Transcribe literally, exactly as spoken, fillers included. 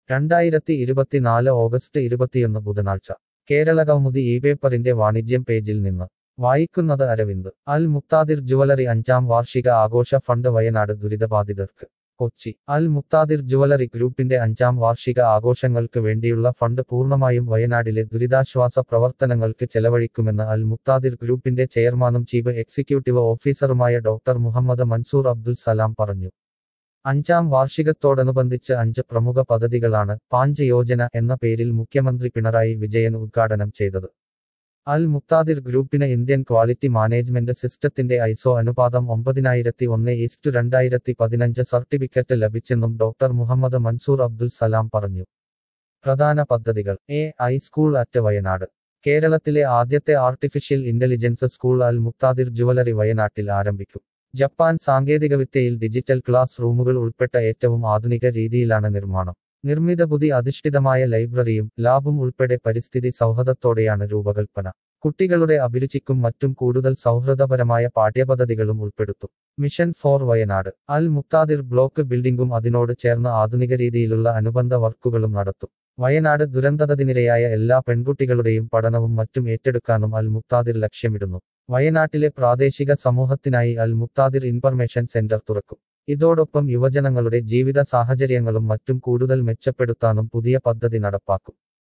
രണ്ടായിരത്തി ഇരുപത്തിനാല് ഓഗസ്റ്റ് ഇരുപത്തിയൊന്ന് ബുധനാഴ്ച കേരളകൗമുദി ഈ പേപ്പറിന്റെ വാണിജ്യം പേജിൽ നിന്ന് വായിക്കുന്നത് അരവിന്ദ്. അൽ മുക്താദിർ ജുവലറി അഞ്ചാം വാർഷിക ആഘോഷ ഫണ്ട് വയനാട് ദുരിതബാധിതർക്ക്. കൊച്ചി. അൽ മുക്താദിർ ജുവലറി ഗ്രൂപ്പിന്റെ അഞ്ചാം വാർഷിക ആഘോഷങ്ങൾക്ക് വേണ്ടിയുള്ള ഫണ്ട് പൂർണ്ണമായും വയനാടിലെ ദുരിതാശ്വാസ പ്രവർത്തനങ്ങൾക്ക് ചെലവഴിക്കുമെന്ന് അൽ മുക്താദിർ ഗ്രൂപ്പിന്റെ ചെയർമാനും ചീഫ് എക്സിക്യൂട്ടീവ് ഓഫീസറുമായ ഡോക്ടർ മുഹമ്മദ് മൻസൂർ അബ്ദുൽ സലാം പറഞ്ഞു. അഞ്ചാം വാർഷികത്തോടനുബന്ധിച്ച് അഞ്ച് പ്രമുഖ പദ്ധതികളാണ് പാഞ്ച് യോജന എന്ന പേരിൽ മുഖ്യമന്ത്രി പിണറായി വിജയൻ ഉദ്ഘാടനം ചെയ്തത്. അൽ മുക്താദിർ ഗ്രൂപ്പിന് ഇന്ത്യൻ ക്വാളിറ്റി മാനേജ്മെന്റ് സിസ്റ്റത്തിന്റെ ഐസോ അനുപാതം ഒമ്പതിനായിരത്തി ഒന്ന് ഈസ്റ്റു രണ്ടായിരത്തി പതിനഞ്ച് സർട്ടിഫിക്കറ്റ് ലഭിച്ചെന്നും ഡോക്ടർ മുഹമ്മദ് മൻസൂർ അബ്ദുൽ സലാം പറഞ്ഞു. പ്രധാന പദ്ധതികൾ. A I school at Wayanad. കേരളത്തിലെ ആദ്യത്തെ artificial intelligence school Al Muqtadir jewellery വയനാട്ടിൽ ആരംഭിക്കും. ജപ്പാൻ സാങ്കേതികവിദ്യയിൽ ഡിജിറ്റൽ ക്ലാസ് റൂമുകൾ ഉൾപ്പെട്ട ഏറ്റവും ആധുനിക രീതിയിലാണ് നിർമ്മാണം. നിർമ്മിത ബുദ്ധി അധിഷ്ഠിതമായ ലൈബ്രറിയും ലാബും ഉൾപ്പെടെ പരിസ്ഥിതി സൗഹൃദത്തോടെയാണ് രൂപകൽപ്പന. കുട്ടികളുടെ അഭിരുചിക്കും മറ്റും കൂടുതൽ സൗഹൃദപരമായ പാഠ്യപദ്ധതികളും ഉൾപ്പെടുത്തും. Mission for Wayanad. Al Muqtadir block ബിൽഡിംഗും അതിനോട് ചേർന്ന് ആധുനിക രീതിയിലുള്ള അനുബന്ധ വർക്കുകളും നടത്തും. വയനാട് ദുരന്തത്തിനിരയായ എല്ലാ പെൺകുട്ടികളുടെയും പഠനവും മറ്റും ഏറ്റെടുക്കാനും അൽ മുക്താദിർ ലക്ഷ്യമിടുന്നു. വയനാട്ടിലെ പ്രാദേശിക സമൂഹത്തിനായി അൽ മുക്താദിർ ഇൻഫർമേഷൻ സെന്റർ തുറക്കും. ഇതോടൊപ്പം യുവജനങ്ങളുടെ ജീവിത സാഹചര്യങ്ങളും മറ്റും കൂടുതൽ മെച്ചപ്പെടുത്താനും പുതിയ പദ്ധതി നടപ്പാക്കും.